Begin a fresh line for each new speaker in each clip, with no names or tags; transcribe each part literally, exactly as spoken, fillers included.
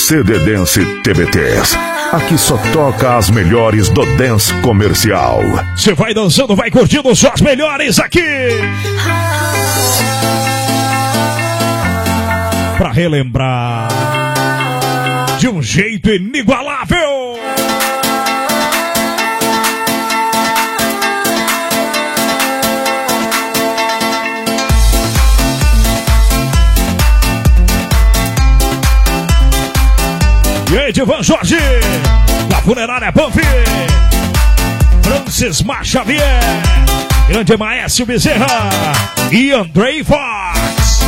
C D Dance T B Ts. Aqui só toca as melhores do dance comercial.
Você vai dançando, vai curtindo só as melhores aqui. Pra relembrar de um jeito inigualável. E aí, Divan Jorge, da Funerária Panfi, Francis Xavier, Grande Maestro Bezerra e Andrei Fox.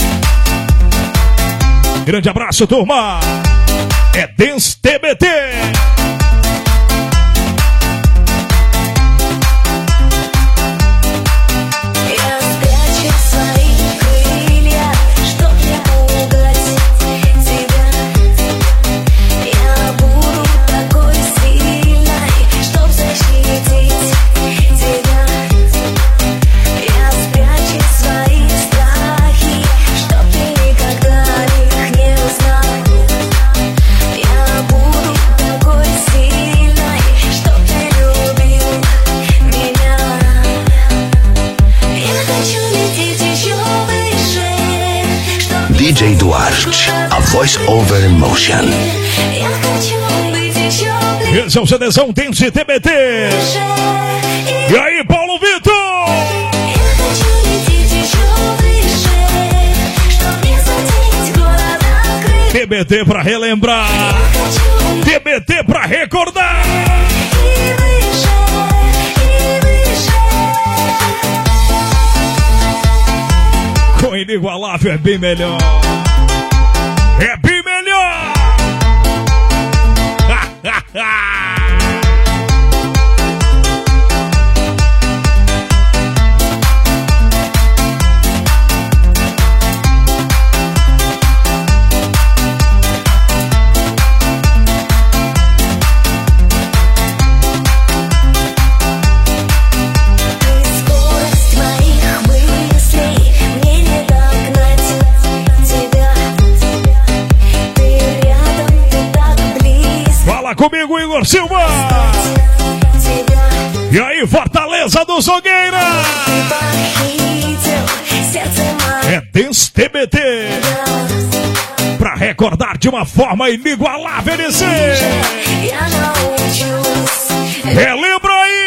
Grande abraço, turma. É Dance T B T.
D J Duarte, a Voice Over Emotion.
Esse é o CDzão Dance T B T. E aí, Paulo Vitor? T B T pra relembrar, T B T pra recordar. Com inigualável é bem melhor. É bem melhor. Comigo, Igor Silva. E aí, Fortaleza do Zogueira. É Dance T B T. Pra recordar de uma forma inigualável esse. Relembra aí.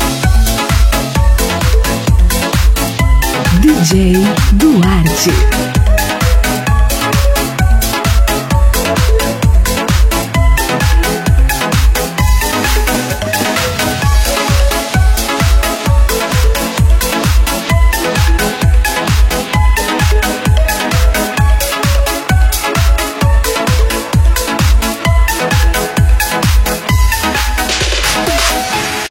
D J Duarte.